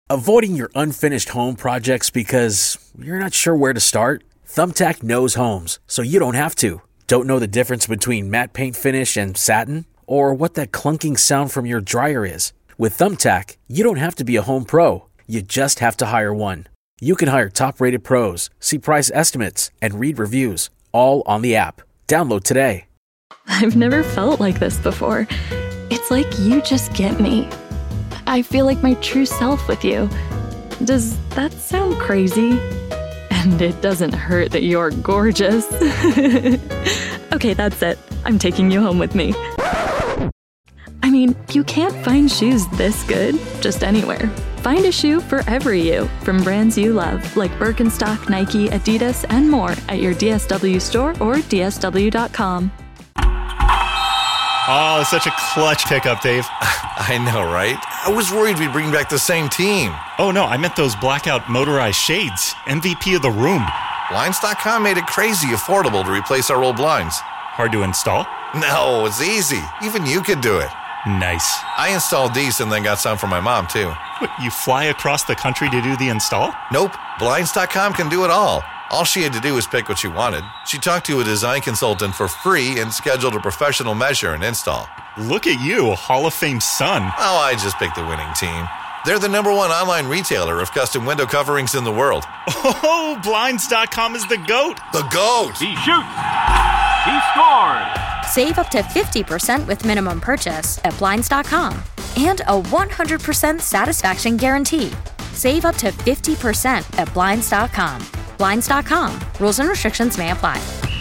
Avoiding your unfinished home projects because you're not sure where to start? Thumbtack knows homes, so you don't have to. Don't know the difference between matte paint finish and satin? Or what that clunking sound from your dryer is? With Thumbtack, you don't have to be a home pro. You just have to hire one. You can hire top-rated pros, see price estimates, and read reviews, all on the app. Download today. I've never felt like this before. It's like you just get me. I feel like my true self with you. Does that sound crazy? And it doesn't hurt that you're gorgeous. Okay, that's it. I'm taking you home with me. I mean, you can't find shoes this good just anywhere. Find a shoe for every you from brands you love, like Birkenstock, Nike, Adidas, and more at your DSW store or DSW.com. Oh, such a clutch pickup, Dave. I know, right? I was worried we'd bring back the same team. Oh, no, I meant those blackout motorized shades. MVP of the room. Blinds.com made it crazy affordable to replace our old blinds. Hard to install? No, it's easy. Even you could do it. Nice. I installed these and then got some for my mom, too. What, you fly across the country to do the install? Nope. Blinds.com can do it all. All she had to do was pick what she wanted. She talked to a design consultant for free and scheduled a professional measure and install. Look at you, Hall of Fame son. Oh, I just picked the winning team. They're the #1 online retailer of custom window coverings in the world. Oh, Blinds.com is the GOAT. The GOAT! He shoots. He scores. Save up to 50% with minimum purchase at Blinds.com. And a 100% satisfaction guarantee. Save up to 50% at Blinds.com. Blinds.com. Rules and restrictions may apply.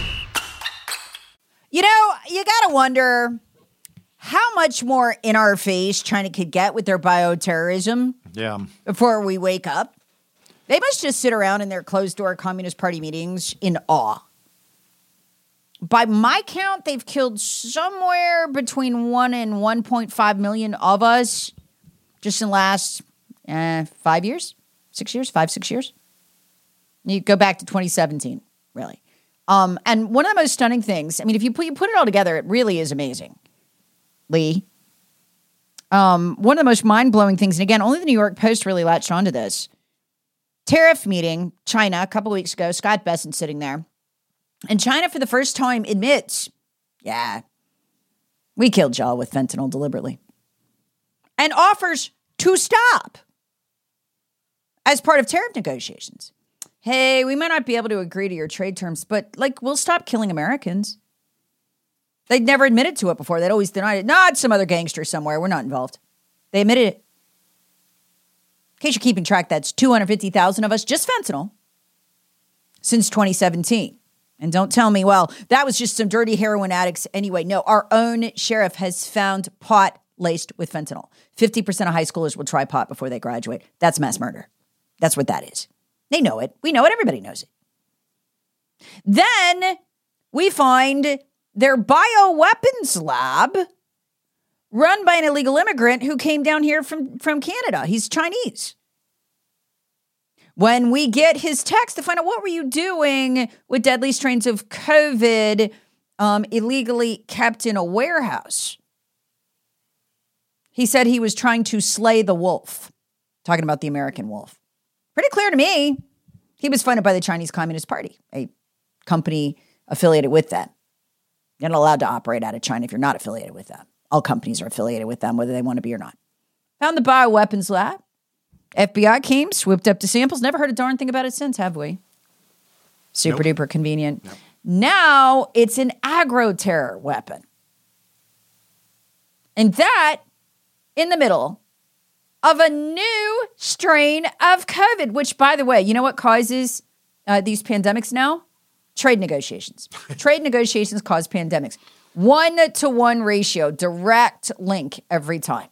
You know, you gotta wonder how much more in our face China could get with their bioterrorism. Yeah. Before we wake up. They must just sit around in their closed-door Communist Party meetings in awe. By my count, they've killed somewhere between 1 and 1.5 million of us just in the last 5 years, 6 years, 5-6 years. You go back to 2017, really. And one of the most stunning things, I mean, if you put it all together, it really is amazing. Lee. One of the most mind-blowing things, and again, only the New York Post really latched onto this. Tariff meeting, China, a couple of weeks ago, Scott Bessent sitting there. And China, for the first time, admits, yeah, we killed y'all with fentanyl deliberately. And offers to stop as part of tariff negotiations. Hey, we might not be able to agree to your trade terms, but, we'll stop killing Americans. They'd never admitted to it before. They'd always denied it. No, it's some other gangster somewhere. We're not involved. They admitted it. In case you're keeping track, that's 250,000 of us, just fentanyl, since 2017. And don't tell me, well, that was just some dirty heroin addicts anyway. No, our own sheriff has found pot laced with fentanyl. 50% of high schoolers will try pot before they graduate. That's mass murder. That's what that is. They know it. We know it. Everybody knows it. Then we find their bioweapons lab run by an illegal immigrant who came down here from Canada. He's Chinese. When we get his text to find out what were you doing with deadly strains of COVID illegally kept in a warehouse, he said he was trying to slay the wolf, talking about the American wolf. Pretty clear to me. He was funded by the Chinese Communist Party, a company affiliated with them. You're not allowed to operate out of China if you're not affiliated with them. All companies are affiliated with them, whether they want to be or not. Found the bioweapons lab. FBI came, swooped up the samples. Never heard a darn thing about it since, have we? Super duper convenient. Nope. Now it's an agro-terror weapon. And that in the middle of a new strain of COVID, which, by the way, you know what causes these pandemics now? Trade negotiations. Trade negotiations cause pandemics. 1-to-1 ratio, direct link every time.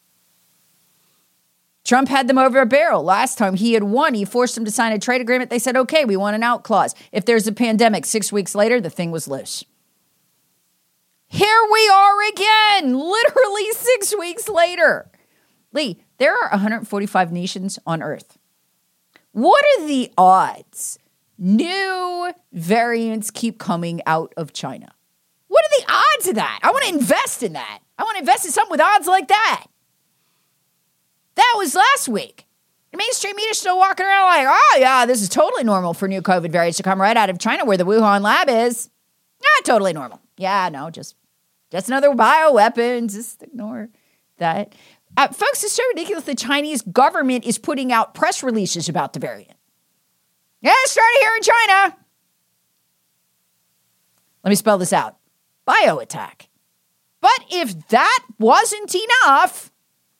Trump had them over a barrel. Last time he had won, he forced them to sign a trade agreement. They said, okay, we want an out clause. If there's a pandemic, 6 weeks later, the thing was loose. Here we are again, literally 6 weeks later. Lee, there are 145 nations on Earth. What are the odds new variants keep coming out of China? What are the odds of that? I want to invest in that. I want to invest in something with odds like that. That was last week. The mainstream media is still walking around like, oh, yeah, this is totally normal for new COVID variants to come right out of China where the Wuhan lab is. Yeah, totally normal. Yeah, no, just another bioweapon. Just ignore that. Folks, it's so ridiculous the Chinese government is putting out press releases about the variant. Yeah, it started here in China. Let me spell this out. Bioattack. But if that wasn't enough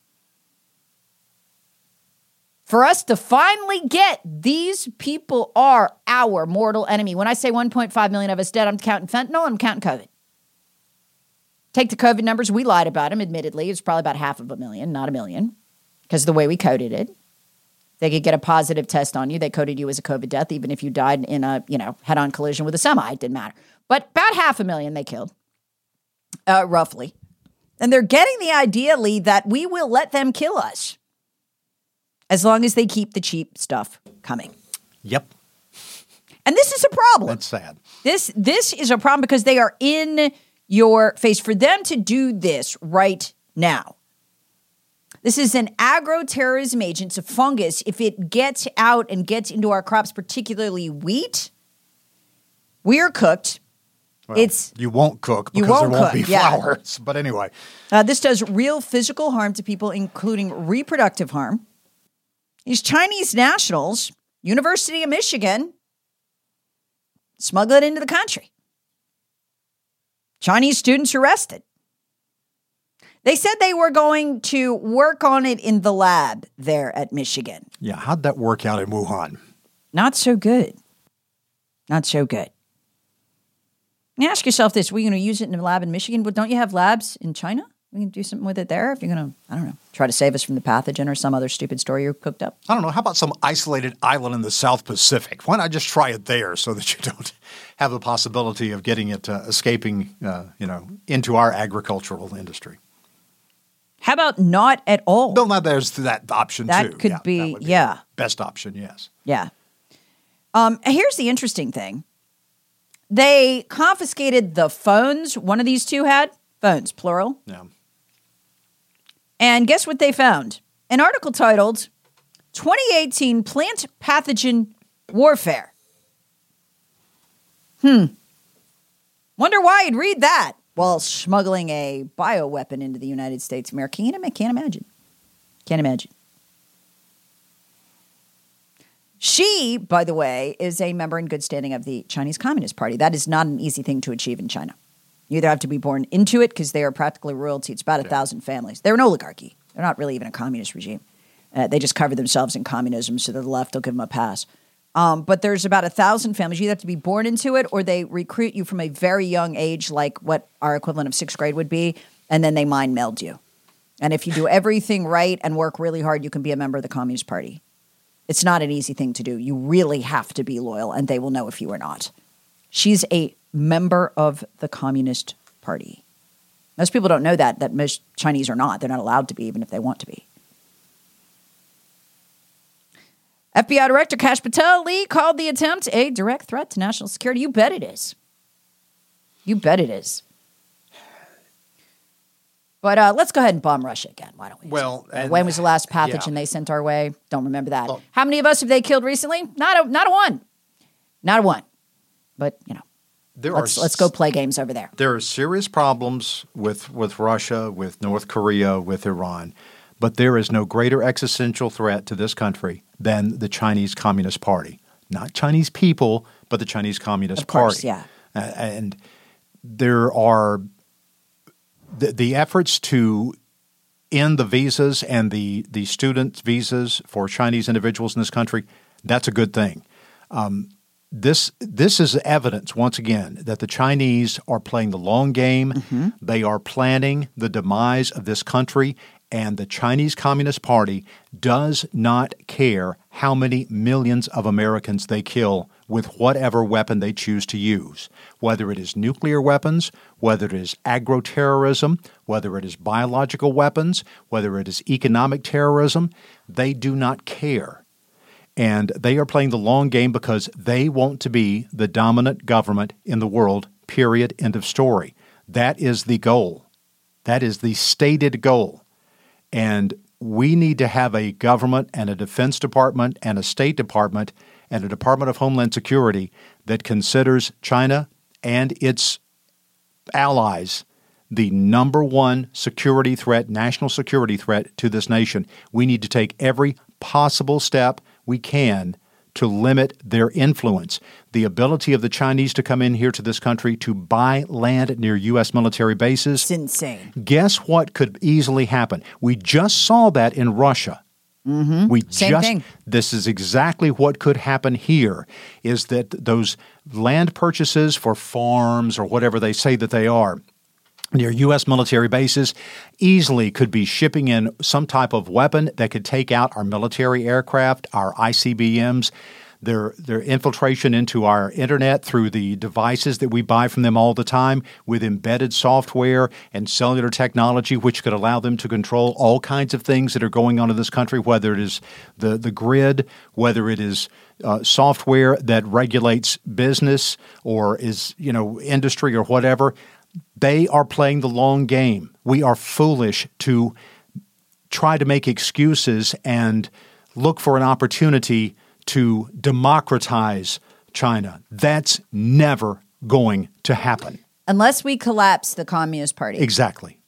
for us to finally get these people are our mortal enemy. When I say 1.5 million of us dead, I'm counting fentanyl, I'm counting COVID. Take the COVID numbers, we lied about them, admittedly. It's probably about 500,000, not 1 million, because of the way we coded it. They could get a positive test on you. They coded you as a COVID death, even if you died in a, head-on collision with a semi. It didn't matter. But about 500,000 they killed, roughly. And they're getting the idea, Lee, that we will let them kill us as long as they keep the cheap stuff coming. Yep. And this is a problem. That's sad. This is a problem because they are in your face. For them to do this right now, this is an agro-terrorism agent. It's a fungus. If it gets out and gets into our crops, particularly wheat, we are cooked. Well, you won't cook because there won't be flowers. But anyway. This does real physical harm to people, including reproductive harm. These Chinese nationals, University of Michigan, smuggle it into the country. Chinese students arrested. They said they were going to work on it in the lab there at Michigan. Yeah, how'd that work out in Wuhan? Not so good. Not so good. Now ask yourself this. We're going to use it in the lab in Michigan, but don't you have labs in China? We can do something with it there if you're going to, I don't know, try to save us from the pathogen or some other stupid story you cooked up. I don't know. How about some isolated island in the South Pacific? Why not just try it there so that you don't have the possibility of getting it escaping, into our agricultural industry? How about not at all? No, now there's that option that too. Could be, that would be yeah. Best option, yes. Yeah. Here's the interesting thing. They confiscated the phones one of these two had. Phones, plural. Yeah. And guess what they found? An article titled 2018 Plant Pathogen Warfare. Wonder why you'd read that while smuggling a bioweapon into the United States of America. Can't imagine. Can't imagine. She, by the way, is a member in good standing of the Chinese Communist Party. That is not an easy thing to achieve in China. You either have to be born into it because they are practically royalty. It's about 1,000 families. They're an oligarchy. They're not really even a communist regime. They just cover themselves in communism, so the left will give them a pass. But there's about 1,000 families. You either have to be born into it or they recruit you from a very young age, like what our equivalent of 6th grade would be, and then they mind meld you. And if you do everything right and work really hard, you can be a member of the Communist Party. It's not an easy thing to do. You really have to be loyal, and they will know if you are not. She's a member of the Communist Party. Most people don't know that most Chinese are not. They're not allowed to be, even if they want to be. FBI Director Kash Patel, Lee, called the attempt a direct threat to national security. You bet it is. You bet it is. But let's go ahead and bomb Russia again. Why don't we? Well, when was the last pathogen they sent our way? Don't remember that. Well, how many of us have they killed recently? Not a one. Not a one. But, let's go play games over there. There are serious problems with Russia, with North Korea, with Iran. But there is no greater existential threat to this country than the Chinese Communist Party. Not Chinese people, but the Chinese Communist Party. Yeah. And there are the efforts to end the visas and the student visas for Chinese individuals in this country. That's a good thing. This is evidence, once again, that the Chinese are playing the long game. Mm-hmm. They are planning the demise of this country. And the Chinese Communist Party does not care how many millions of Americans they kill with whatever weapon they choose to use, whether it is nuclear weapons, whether it is agro-terrorism, whether it is biological weapons, whether it is economic terrorism. They do not care. And they are playing the long game because they want to be the dominant government in the world, period, end of story. That is the goal. That is the stated goal. And we need to have a government and a Defense Department and a State Department and a Department of Homeland Security that considers China and its allies the number one security threat, national security threat to this nation. We need to take every possible step we can to limit their influence. The ability of the Chinese to come in here to this country to buy land near U.S. military bases. It's insane. Guess what could easily happen? We just saw that in Russia. Mm-hmm. Same thing. This is exactly what could happen here, is that those land purchases for farms or whatever they say that they are near U.S. military bases easily could be shipping in some type of weapon that could take out our military aircraft, our ICBMs, their infiltration into our internet through the devices that we buy from them all the time with embedded software and cellular technology, which could allow them to control all kinds of things that are going on in this country, whether it is the grid, whether it is software that regulates business or is, industry or whatever. They are playing the long game. We are foolish to try to make excuses and look for an opportunity to democratize China. That's never going to happen. Unless we collapse the Communist Party. Exactly.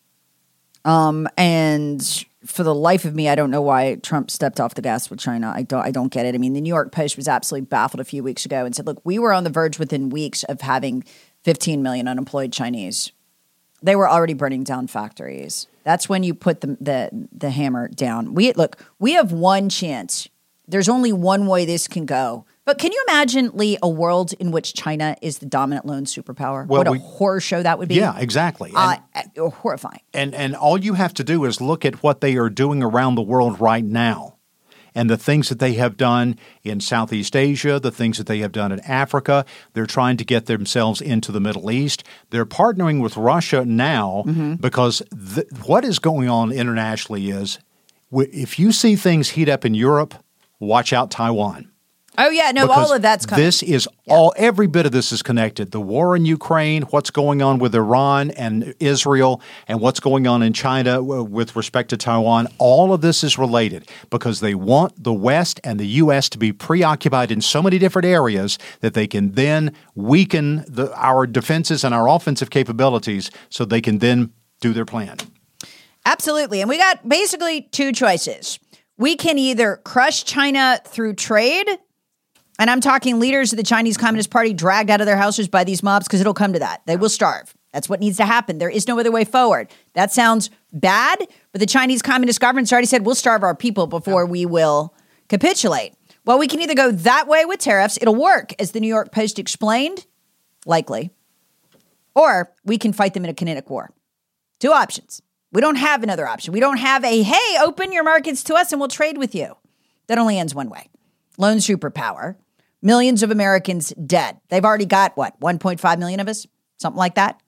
And for the life of me, I don't know why Trump stepped off the gas with China. I don't get it. I mean, the New York Post was absolutely baffled a few weeks ago and said, look, we were on the verge within weeks of having 15 million unemployed Chinese. They were already burning down factories. That's when you put the hammer down. We have one chance. There's only one way this can go. But can you imagine, Lee, a world in which China is the dominant lone superpower? Well, what a horror show that would be. Yeah, exactly. Horrifying. And all you have to do is look at what they are doing around the world right now. And the things that they have done in Southeast Asia, the things that they have done in Africa. They're trying to get themselves into the Middle East. They're partnering with Russia now because what is going on internationally is if you see things heat up in Europe, watch out Taiwan. Oh, yeah. No, because all of that's coming. This is every bit of this is connected. The war in Ukraine, what's going on with Iran and Israel, and what's going on in China with respect to Taiwan, all of this is related because they want the West and the U.S. to be preoccupied in so many different areas that they can then weaken our defenses and our offensive capabilities so they can then do their plan. Absolutely. And we got basically two choices. We can either crush China through trade. And I'm talking leaders of the Chinese Communist Party dragged out of their houses by these mobs because it'll come to that. They will starve. That's what needs to happen. There is no other way forward. That sounds bad, but the Chinese Communist government's already said we'll starve our people before we will capitulate. Well, we can either go that way with tariffs. It'll work, as the New York Post explained, likely. Or we can fight them in a kinetic war. Two options. We don't have another option. We don't have hey, open your markets to us and we'll trade with you. That only ends one way. Lone superpower. Millions of Americans dead. They've already got, 1.5 million of us? Something like that.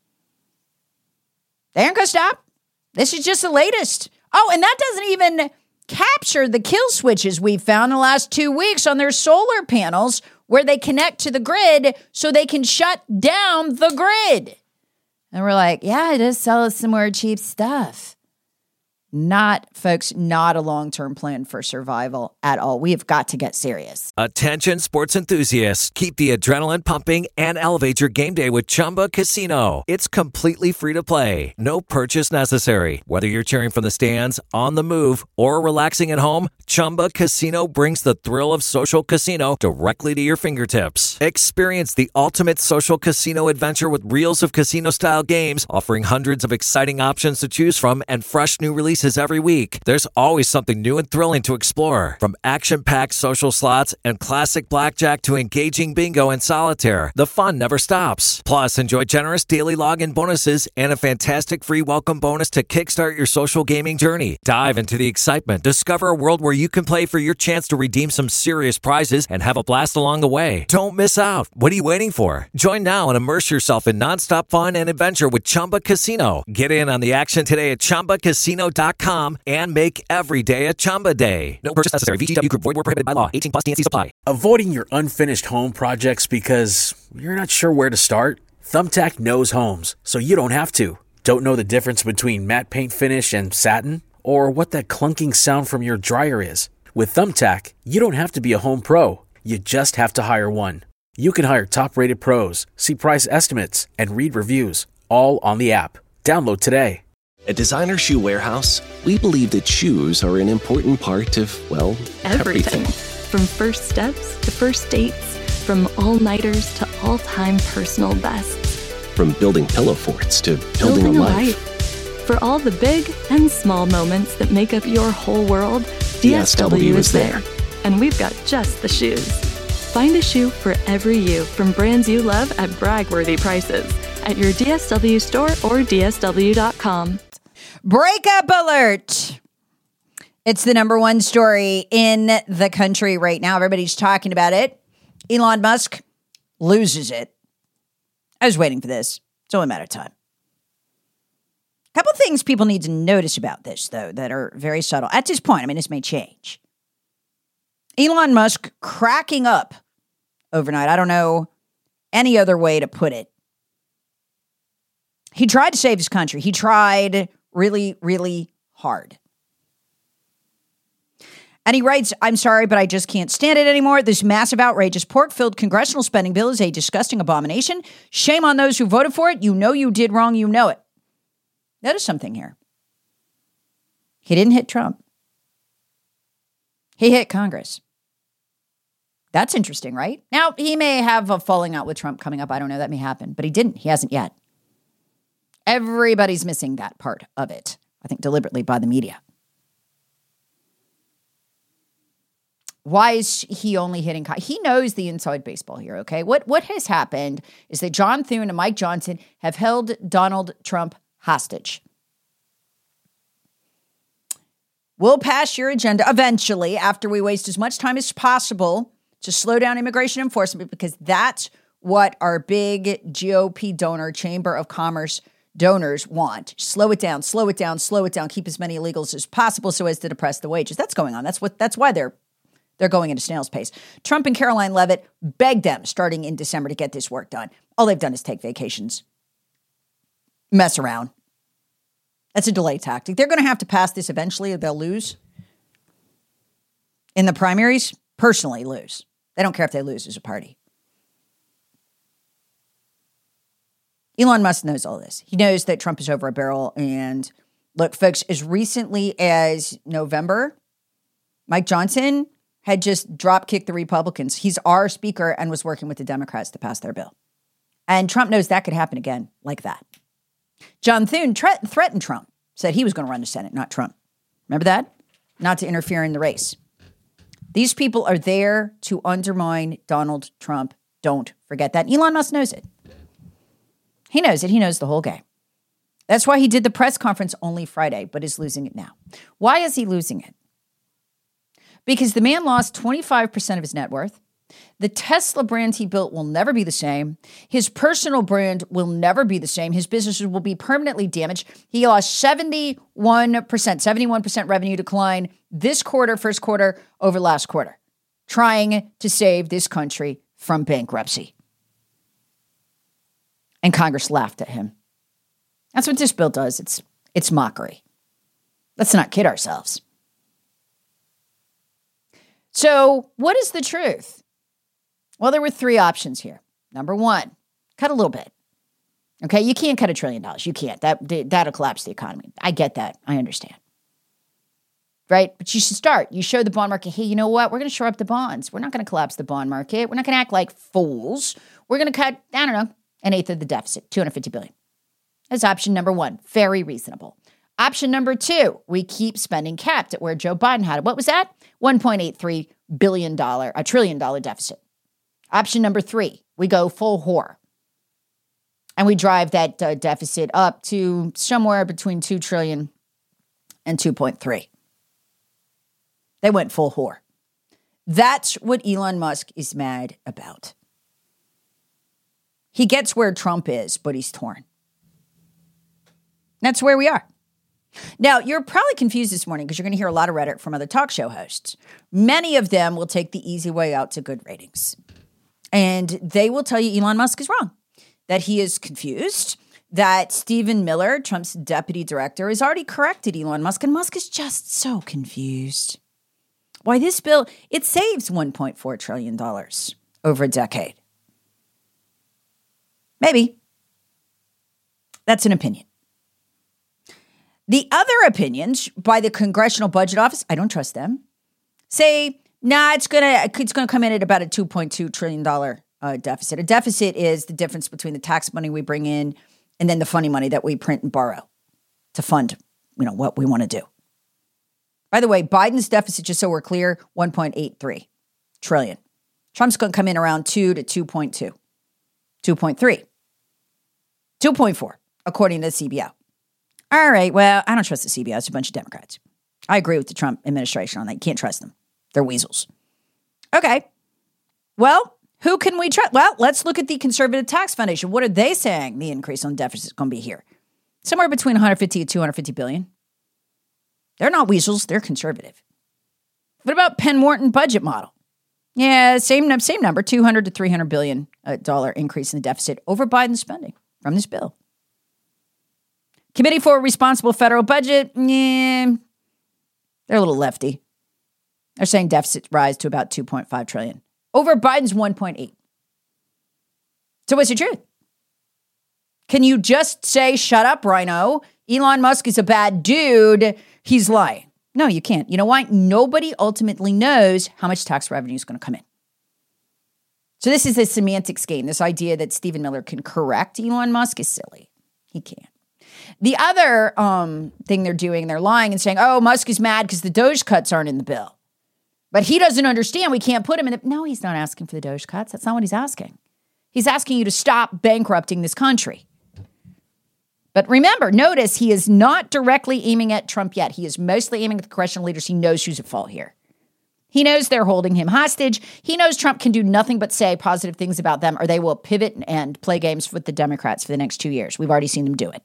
They aren't going to stop. This is just the latest. Oh, and that doesn't even capture the kill switches we've found in the last 2 weeks on their solar panels where they connect to the grid so they can shut down the grid. And we're like, yeah, just sell us some more cheap stuff. Not a long-term plan for survival at all. We have got to get serious. Attention sports enthusiasts. Keep the adrenaline pumping and elevate your game day with Chumba Casino. It's completely free to play. No purchase necessary. Whether you're cheering from the stands, on the move, or relaxing at home, Chumba Casino brings the thrill of social casino directly to your fingertips. Experience the ultimate social casino adventure with reels of casino-style games, offering hundreds of exciting options to choose from and fresh new releases every week. There's always something new and thrilling to explore. From action-packed social slots and classic blackjack to engaging bingo and solitaire, the fun never stops. Plus, enjoy generous daily login bonuses and a fantastic free welcome bonus to kickstart your social gaming journey. Dive into the excitement. Discover a world where you can play for your chance to redeem some serious prizes and have a blast along the way. Don't miss out. What are you waiting for? Join now and immerse yourself in nonstop fun and adventure with Chumba Casino. Get in on the action today at ChumbaCasino.com and make every day a Chumba day. No purchase necessary. VGW Group. Void where prohibited by law. 18+ TNC apply. Avoiding your unfinished home projects because you're not sure where to start? Thumbtack knows homes, so you don't have to. Don't know the difference between matte paint finish and satin? or what that clunking sound from your dryer is. With Thumbtack, you don't have to be a home pro. You just have to hire one. You can hire top-rated pros, see price estimates, and read reviews, all on the app. Download today. At Designer Shoe Warehouse, we believe that shoes are an important part of, well, everything. From first steps to first dates, from all-nighters to all-time personal bests. From building pillow forts to building a life. For all the big and small moments that make up your whole world, DSW is there. And we've got just the shoes. Find a shoe for every you from brands you love at brag-worthy prices at your DSW store or DSW.com. Breakup alert. It's the number one story in the country right now. Everybody's talking about it. Elon Musk loses it. I was waiting for this. It's only a matter of time. A couple things people need to notice about this, though, that are very subtle. At this point, I mean, this may change. Elon Musk cracking up overnight. I don't know any other way to put it. He tried to save his country. He tried really, really hard. And he writes, I'm sorry, but I just can't stand it anymore. This massive, outrageous, pork-filled congressional spending bill is a disgusting abomination. Shame on those who voted for it. You know you did wrong. You know it. Notice something here. He didn't hit Trump. He hit Congress. That's interesting, right? Now, he may have a falling out with Trump coming up. I don't know. That may happen. But he didn't. He hasn't yet. Everybody's missing that part of it. I think deliberately by the media. Why is he only hitting? He knows the inside baseball here, okay? What has happened is that John Thune and Mike Johnson have held Donald Trump hostage. We'll pass your agenda eventually after we waste as much time as possible to slow down immigration enforcement, because that's what our big GOP donor, Chamber of Commerce donors want. Slow it down, slow it down, slow it down. Keep as many illegals as possible so as to depress the wages. That's going on. That's why they're going into snail's pace. Trump and Caroline Leavitt begged them starting in December to get this work done. All they've done is take vacations, mess around. That's a delay tactic. They're going to have to pass this eventually or they'll lose. In the primaries, personally lose. They don't care if they lose as a party. Elon Musk knows all this. He knows that Trump is over a barrel. And look, folks, as recently as November, Mike Johnson had just drop-kicked the Republicans. He's our speaker and was working with the Democrats to pass their bill. And Trump knows that could happen again like that. John Thune threatened Trump, said he was going to run the Senate, not Trump. Remember that? Not to interfere in the race. These people are there to undermine Donald Trump. Don't forget that. Elon Musk knows it. He knows it. He knows the whole game. That's why he did the press conference only Friday, but is losing it now. Why is he losing it? Because the man lost 25% of his net worth. The Tesla brand he built will never be the same. His personal brand will never be the same. His businesses will be permanently damaged. He lost 71% revenue decline this quarter, first quarter over last quarter, trying to save this country from bankruptcy. And Congress laughed at him. That's what this bill does. It's mockery. Let's not kid ourselves. So what is the truth? Well, there were three options here. Number one, cut a little bit. Okay, you can't cut $1 trillion. You can't. That'll collapse the economy. I get that. I understand. Right? But you should start. You show the bond market, hey, you know what? We're going to shore up the bonds. We're not going to collapse the bond market. We're not going to act like fools. We're going to cut, I don't know, 1/8 of the deficit, $250 billion. That's option number one. Very reasonable. Option number two, we keep spending capped at where Joe Biden had it. What was that? $1.83 billion, $1 trillion deficit. Option number three, we go full whore. And we drive that deficit up to somewhere between $2 trillion and 2.3. They went full whore. That's what Elon Musk is mad about. He gets where Trump is, but he's torn. That's where we are. Now, you're probably confused this morning because you're going to hear a lot of rhetoric from other talk show hosts. Many of them will take the easy way out to good ratings. And they will tell you Elon Musk is wrong, that he is confused, that Stephen Miller, Trump's deputy director, has already corrected Elon Musk, and Musk is just so confused. Why this bill, it saves $1.4 trillion over a decade. Maybe. That's an opinion. The other opinions by the Congressional Budget Office, I don't trust them, say, nah, it's gonna come in at about a $2.2 trillion deficit. A deficit is the difference between the tax money we bring in and then the funny money that we print and borrow to fund, what we want to do. By the way, Biden's deficit, just so we're clear, 1.83 trillion. Trump's going to come in around 2 to 2.2, 2.3, 2.4, according to the CBO. All right, well, I don't trust the CBO. It's a bunch of Democrats. I agree with the Trump administration on that. You can't trust them. They're weasels. Okay, well, who can we trust? Well, let's look at the Conservative Tax Foundation. What are they saying the increase on deficit is going to be here? Somewhere between 150 and 250 billion. They're not weasels. They're conservative. What about Penn Wharton budget model? Yeah, same number, 200 to 300 billion dollar increase in the deficit over Biden's spending from this bill. Committee for a Responsible Federal Budget, they're a little lefty. They're saying deficit rise to about 2.5 trillion over Biden's 1.8. So what's the truth? Can you just say, shut up, Rhino? Elon Musk is a bad dude. He's lying. No, you can't. You know why? Nobody ultimately knows how much tax revenue is going to come in. So this is a semantics game. This idea that Stephen Miller can correct Elon Musk is silly. He can't. The other thing they're doing, they're lying and saying, oh, Musk is mad because the Doge cuts aren't in the bill. But he doesn't understand. We can't put him in the... No, he's not asking for the Doge cuts. That's not what he's asking. He's asking you to stop bankrupting this country. But remember, notice he is not directly aiming at Trump yet. He is mostly aiming at the congressional leaders. He knows who's at fault here. He knows they're holding him hostage. He knows Trump can do nothing but say positive things about them, or they will pivot and play games with the Democrats for the next 2 years. We've already seen them do it.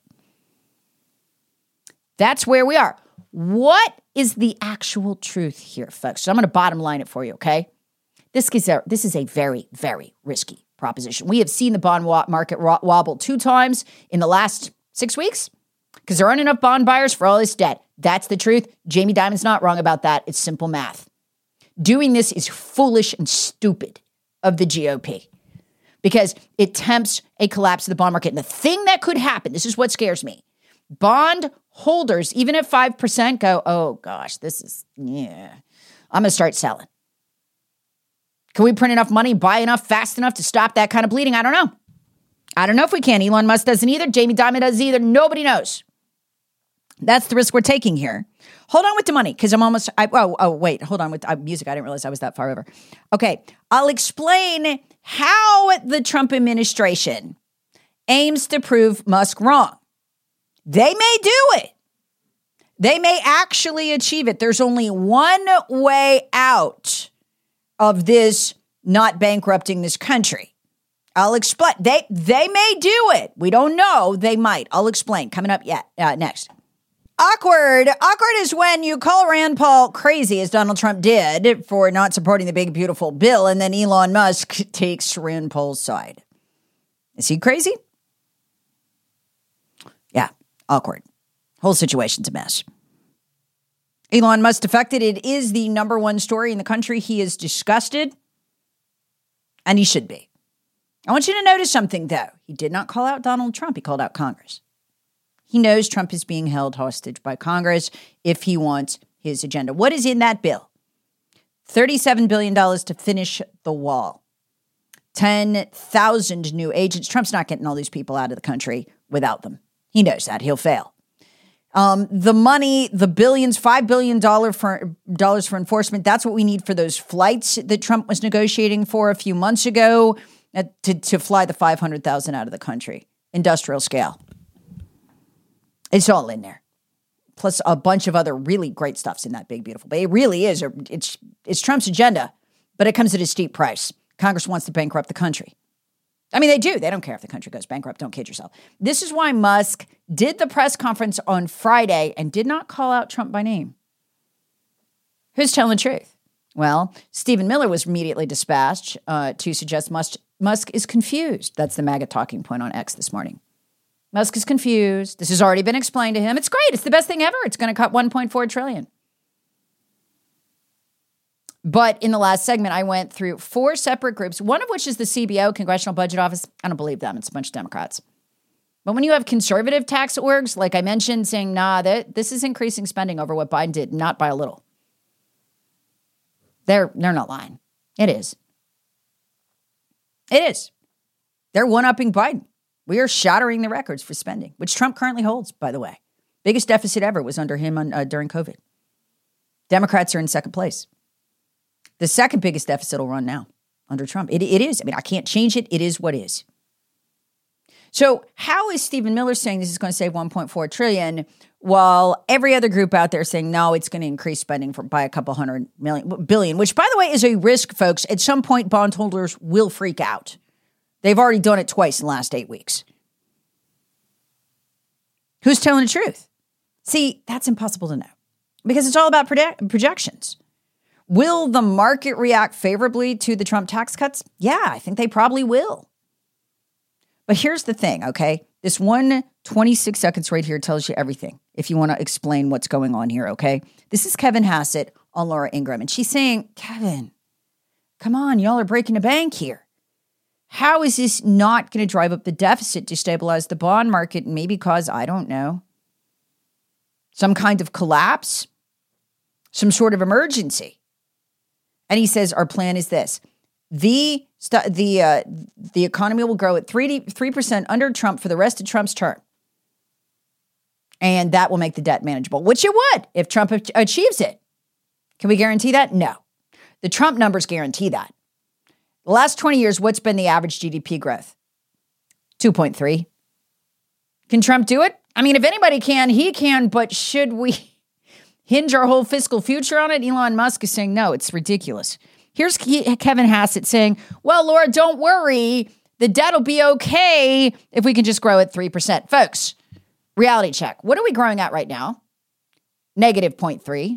That's where we are. What is the actual truth here, folks? So I'm going to bottom line it for you, okay? This is a very, very risky proposition. We have seen the bond market wobble 2 times in the last 6 weeks because there aren't enough bond buyers for all this debt. That's the truth. Jamie Dimon's not wrong about that. It's simple math. Doing this is foolish and stupid of the GOP because it tempts a collapse of the bond market. And the thing that could happen, this is what scares me. Bond holders, even at 5%, go, oh gosh, I'm going to start selling. Can we print enough money, buy enough fast enough to stop that kind of bleeding? I don't know. I don't know if we can. Elon Musk doesn't either. Jamie Dimon doesn't either. Nobody knows. That's the risk we're taking here. Hold on with the money, because I'm almost... wait. Hold on with music. I didn't realize I was that far over. Okay. I'll explain how the Trump administration aims to prove Musk wrong. They may do it. They may actually achieve it. There's only one way out of this not bankrupting this country. I'll explain. They may do it. We don't know. They might. I'll explain. Coming up next. Awkward. Awkward is when you call Rand Paul crazy, as Donald Trump did, for not supporting the big, beautiful bill, and then Elon Musk takes Rand Paul's side. Is he crazy? Yeah, awkward. Whole situation's a mess. Elon Musk defected. It is the number one story in the country. He is disgusted, and he should be. I want you to notice something, though. He did not call out Donald Trump. He called out Congress. He knows Trump is being held hostage by Congress if he wants his agenda. What is in that bill? $37 billion to finish the wall. 10,000 new agents. Trump's not getting all these people out of the country without them. He knows that. He'll fail. The money, the billions, $5 billion for enforcement, that's what we need for those flights that Trump was negotiating for a few months ago to fly the 500,000 out of the country. Industrial scale. It's all in there. Plus a bunch of other really great stuff's in that big, beautiful. But it really is. It's Trump's agenda, but it comes at a steep price. Congress wants to bankrupt the country. I mean, they do. They don't care if the country goes bankrupt. Don't kid yourself. This is why Musk did the press conference on Friday and did not call out Trump by name. Who's telling the truth? Well, Stephen Miller was immediately dispatched to suggest Musk is confused. That's the MAGA talking point on X this morning. Musk is confused. This has already been explained to him. It's great. It's the best thing ever. It's going to cut $1.4 trillion. But in the last segment, I went through 4 separate groups, one of which is the CBO, Congressional Budget Office. I don't believe them. It's a bunch of Democrats. But when you have conservative tax orgs, like I mentioned, saying, this is increasing spending over what Biden did, not by a little. They're not lying. It is. It is. They're one-upping Biden. We are shattering the records for spending, which Trump currently holds, by the way. Biggest deficit ever was under him during COVID. Democrats are in second place. The second biggest deficit will run now under Trump. It is. I mean, I can't change it. It is what is. So how is Stephen Miller saying this is going to save $1.4 trillion while every other group out there saying, no, it's going to increase spending by a couple billion, which, by the way, is a risk, folks. At some point, bondholders will freak out. They've already done it twice in the last 8 weeks. Who's telling the truth? See, that's impossible to know because it's all about projections. Will the market react favorably to the Trump tax cuts? Yeah, I think they probably will. But here's the thing, okay? This 26 seconds right here tells you everything if you want to explain what's going on here, okay? This is Kevin Hassett on Laura Ingraham, and she's saying, Kevin, come on, y'all are breaking the bank here. How is this not going to drive up the deficit, destabilize the bond market, and maybe cause, I don't know, some kind of collapse, some sort of emergency? And he says, our plan is this. The economy will grow at 3% under Trump for the rest of Trump's term. And that will make the debt manageable, which it would if Trump achieves it. Can we guarantee that? No. The Trump numbers guarantee that. The last 20 years, what's been the average GDP growth? 2.3. Can Trump do it? I mean, if anybody can, he can, but should we hinge our whole fiscal future on it? Elon Musk is saying, no, it's ridiculous. Here's Kevin Hassett saying, well, Laura, don't worry. The debt will be okay if we can just grow at 3%. Folks, reality check. What are we growing at right now? Negative 0.3.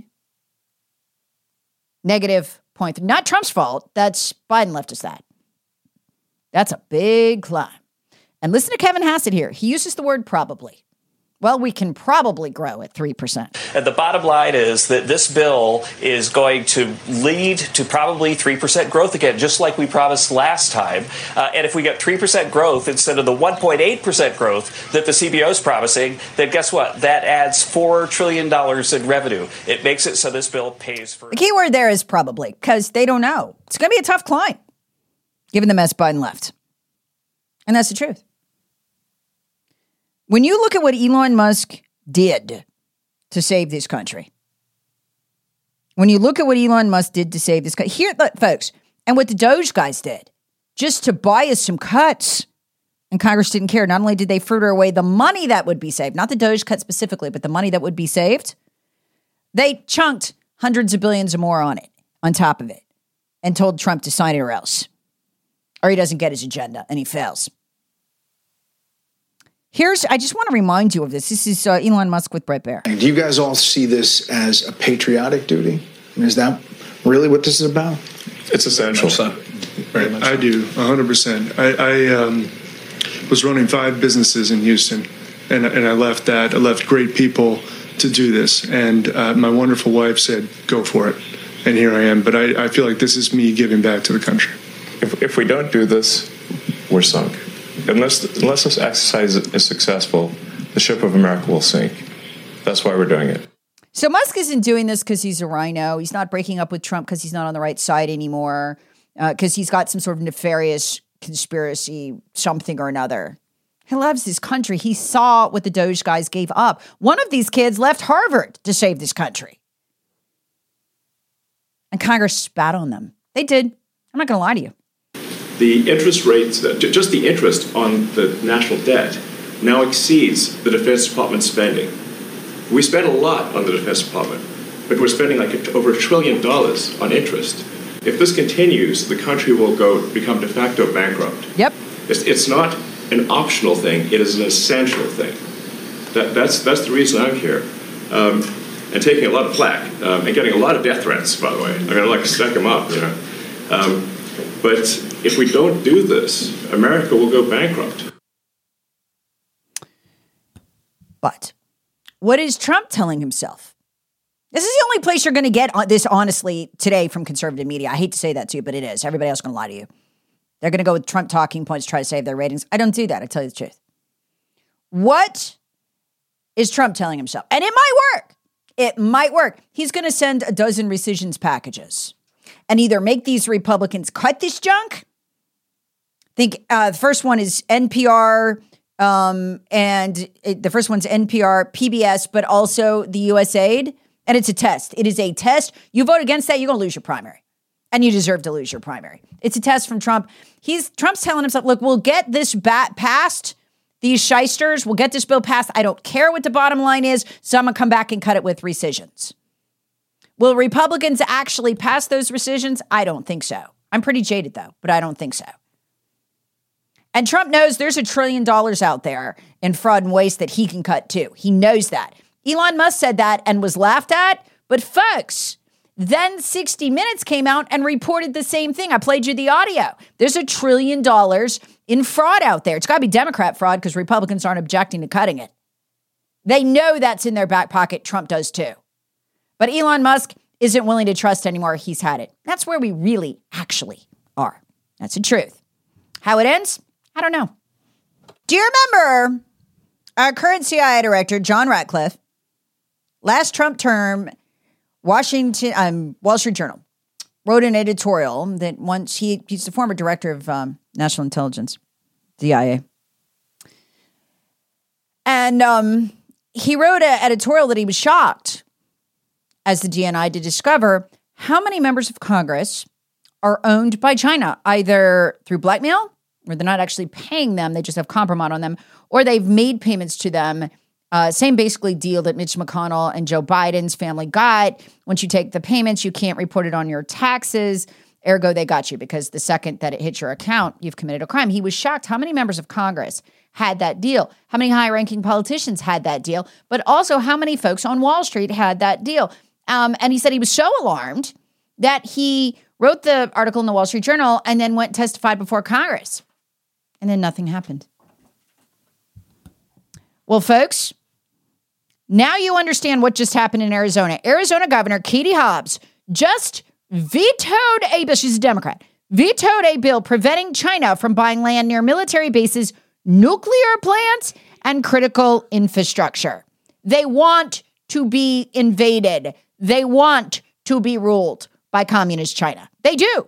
Negative 0.3. Not Trump's fault. That's Biden left us that. That's a big climb. And listen to Kevin Hassett here. He uses the word probably. Well, we can probably grow at 3%. And the bottom line is that this bill is going to lead to probably 3% growth again, just like we promised last time. And if we get 3% growth instead of the 1.8% growth that the CBO is promising, then guess what? That adds $4 trillion in revenue. It makes it so this bill pays for... The key word there is probably, because they don't know. It's going to be a tough climb, given the mess Biden left. And that's the truth. When you look at what Elon Musk did to save this country, here, folks, and what the Doge guys did, just to buy us some cuts, and Congress didn't care. Not only did they fritter away the money that would be saved, not the Doge cut specifically, but the money that would be saved, they chunked hundreds of billions or more on it, on top of it, and told Trump to sign it or else. Or he doesn't get his agenda, and he fails. I just want to remind you of this. This is Elon Musk with Bret Baier. Do you guys all see this as a patriotic duty? I mean, is that really what this is about? It's essential. Very much I do, 100%. I was running 5 businesses in Houston, and I left that. I left great people to do this, and my wonderful wife said, go for it. And here I am. But I feel like this is me giving back to the country. If we don't do this, we're sunk. Unless this exercise is successful, the ship of America will sink. That's why we're doing it. So Musk isn't doing this because he's a rhino. He's not breaking up with Trump because he's not on the right side anymore, because he's got some sort of nefarious conspiracy, something or another. He loves this country. He saw what the Doge guys gave up. One of these kids left Harvard to save this country. And Congress spat on them. They did. I'm not going to lie to you. The interest rates, just the interest on the national debt now exceeds the Defense Department spending. We spend a lot on the Defense Department, but we're spending over $1 trillion on interest. If this continues, the country will become de facto bankrupt. Yep. It's not an optional thing, it is an essential thing. That's the reason I'm here. And taking a lot of flack, and getting a lot of death threats, by the way. I'm going to stack them up, you know. But if we don't do this, America will go bankrupt. But what is Trump telling himself? This is the only place you're going to get this honestly today from conservative media. I hate to say that to you, but it is. Everybody else is going to lie to you. They're going to go with Trump talking points, try to save their ratings. I don't do that. I tell you the truth. What is Trump telling himself? And it might work. It might work. He's going to send a dozen rescissions packages and either make these Republicans cut this junk. I think the first one is NPR, the first one's NPR, PBS, but also the USAID. And it's a test. It is a test. You vote against that, you're going to lose your primary. And you deserve to lose your primary. It's a test from Trump. Trump's telling himself, look, we'll get this passed. These shysters, we'll get this bill passed. I don't care what the bottom line is, so I'm going to come back and cut it with rescissions. Will Republicans actually pass those rescissions? I don't think so. I'm pretty jaded, though, but I don't think so. And Trump knows there's $1 trillion out there in fraud and waste that he can cut, too. He knows that. Elon Musk said that and was laughed at. But folks, then 60 Minutes came out and reported the same thing. I played you the audio. There's $1 trillion in fraud out there. It's got to be Democrat fraud because Republicans aren't objecting to cutting it. They know that's in their back pocket. Trump does too. But Elon Musk isn't willing to trust anymore. He's had it. That's where we really actually are. That's the truth. How it ends? I don't know. Do you remember our current CIA director, John Ratcliffe, last Trump term, Wall Street Journal, wrote an editorial that once he's the former director of National Intelligence, CIA. And he wrote an editorial that he was shocked as the DNI to discover how many members of Congress are owned by China, either through blackmail, where they're not actually paying them, they just have compromise on them, or they've made payments to them. Same basically deal that Mitch McConnell and Joe Biden's family got. Once you take the payments, you can't report it on your taxes. Ergo, they got you because the second that it hits your account, you've committed a crime. He was shocked how many members of Congress had that deal, how many high-ranking politicians had that deal, but also how many folks on Wall Street had that deal. And he said he was so alarmed that he wrote the article in the Wall Street Journal and then went and testified before Congress. And then nothing happened. Well, folks, now you understand what just happened in Arizona. Arizona Governor Katie Hobbs just vetoed a bill. She's a Democrat. Vetoed a bill preventing China from buying land near military bases, nuclear plants, and critical infrastructure. They want to be invaded. They want to be ruled by communist China. They do.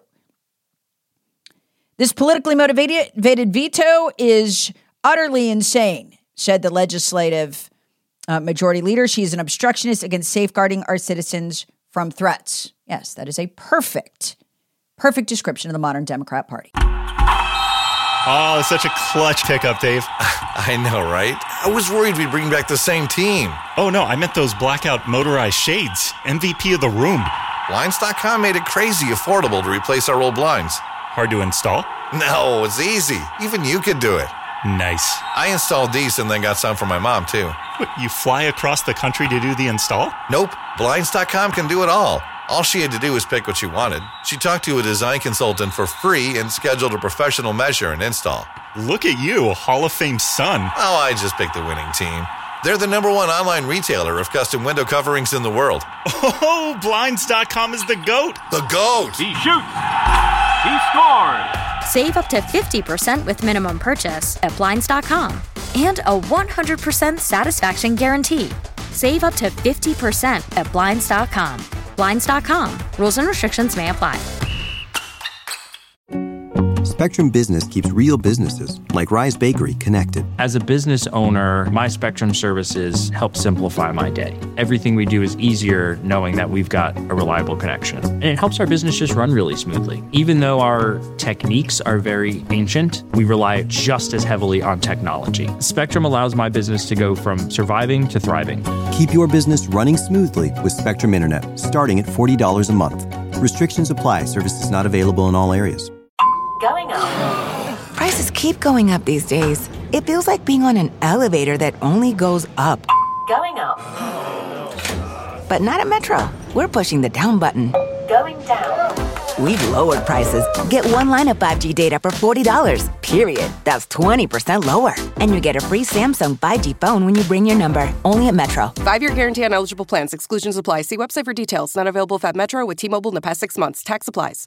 This politically motivated veto is utterly insane, said the legislative majority leader. She is an obstructionist against safeguarding our citizens from threats. Yes, that is a perfect description of the modern Democrat Party. Oh, such a clutch pickup, Dave. I know, right? I was worried we'd bring back the same team. Oh, no, I meant those blackout motorized shades. MVP of the room. Blinds.com made it crazy affordable to replace our old blinds. Hard to install? No, it's easy. Even you could do it. Nice. I installed these and then got some for my mom, too. What, you fly across the country to do the install? Nope. Blinds.com can do it all. All she had to do was pick what she wanted. She talked to a design consultant for free and scheduled a professional measure and install. Look at you, a Hall of Fame son. Oh, I just picked the winning team. They're the #1 online retailer of custom window coverings in the world. Oh, Blinds.com is the GOAT. The GOAT. He shoots. He scores. Save up to 50% with minimum purchase at Blinds.com. And a 100% satisfaction guarantee. Save up to 50% at Blinds.com. Blinds.com. Rules and restrictions may apply. Spectrum Business keeps real businesses, like Rise Bakery, connected. As a business owner, my Spectrum services help simplify my day. Everything we do is easier knowing that we've got a reliable connection. And it helps our business just run really smoothly. Even though our techniques are very ancient, we rely just as heavily on technology. Spectrum allows my business to go from surviving to thriving. Keep your business running smoothly with Spectrum Internet, starting at $40 a month. Restrictions apply. Services not available in all areas. Going up. Prices keep going up these days. It feels like being on an elevator that only goes up. Going up. But not at Metro. We're pushing the down button. Going down. We've lowered prices. Get one line of 5G data for $40, period. That's 20% lower. And you get a free Samsung 5G phone when you bring your number. Only at Metro. 5-year guarantee on eligible plans. Exclusions apply. See website for details. Not available at Metro with T-Mobile in the past 6 months. Tax applies.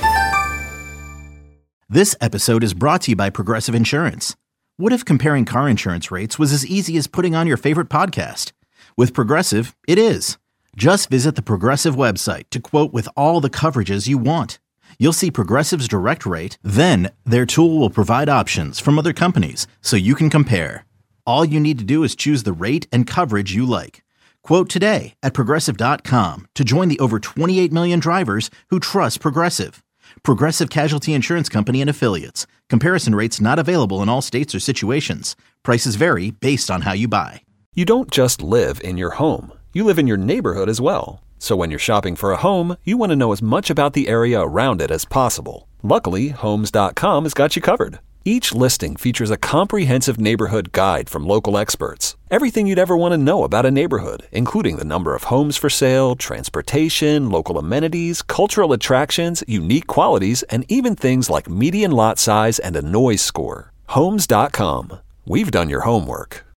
This episode is brought to you by Progressive Insurance. What if comparing car insurance rates was as easy as putting on your favorite podcast? With Progressive, it is. Just visit the Progressive website to quote with all the coverages you want. You'll see Progressive's direct rate, then their tool will provide options from other companies so you can compare. All you need to do is choose the rate and coverage you like. Quote today at Progressive.com to join the over 28 million drivers who trust Progressive. Progressive Casualty Insurance Company and Affiliates. Comparison rates not available in all states or situations. Prices vary based on how you buy. You don't just live in your home. You live in your neighborhood as well. So when you're shopping for a home, you want to know as much about the area around it as possible. Luckily, Homes.com has got you covered. Each listing features a comprehensive neighborhood guide from local experts. Everything you'd ever want to know about a neighborhood, including the number of homes for sale, transportation, local amenities, cultural attractions, unique qualities, and even things like median lot size and a noise score. Homes.com. We've done your homework.